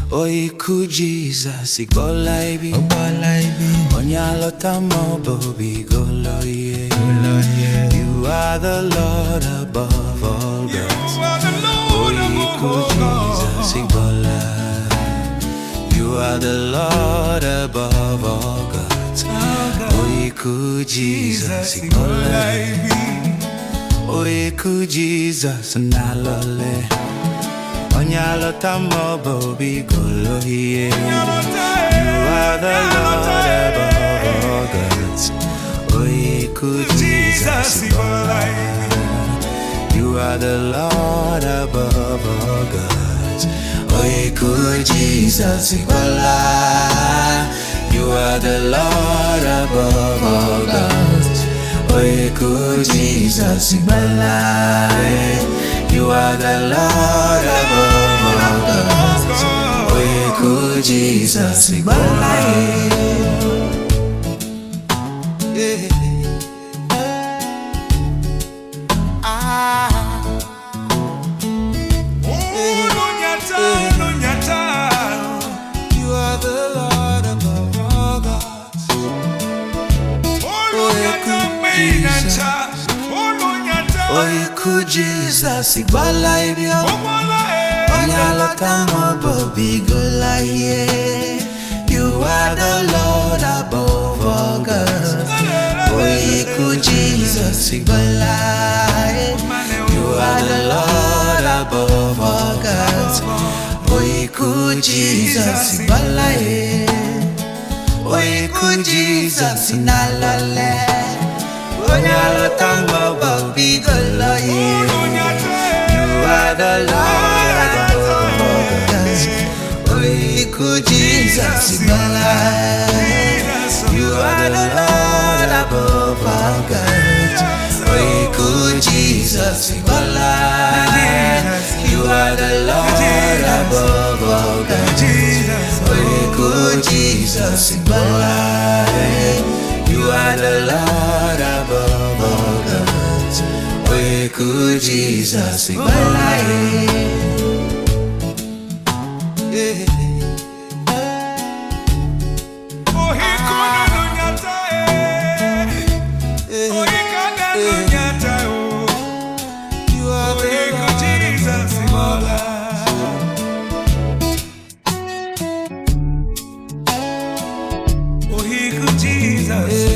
Oiku Jesus, Igbolaibi, Onyalota Mobobi, Goloye. You are the Lord above all gods. Oiku Jesus, Igbolai. You are the Lord above all gods. Oiku Jesus, Igbolaibi. Oiku Jesus, Nalole. Onyalota Mobobi Goloye. You are the Lord above all gods. Oiku Jesus, you are the Lord above all gods. Oiku Jesus, you are the Lord above all gods. Oiku Jesus, you are the Lord above all gods. Oiku Jesus, yeah. You are the Lord above all gods. Oiku Jesus, Igbolaibi, Onyalota Mobobi Goloye. You are the Lord above all gods. Oiku Jesus, Igbolai. You are the Lord above all gods. Oiku Jesus, Igbolai. Oiku Jesus, Nalole. Onyalota Mobobi Goloye. You are the Lord above all gods. Oiku Jesus, Igbolai. You are the Lord above all gods. Oiku Jesus, Igbolai. You are the Lord above all gods. Oiku Jesus, Igbolai. You are the Lord above all gods. Oiku Jesus, Igbolai. Yeah. Jesus.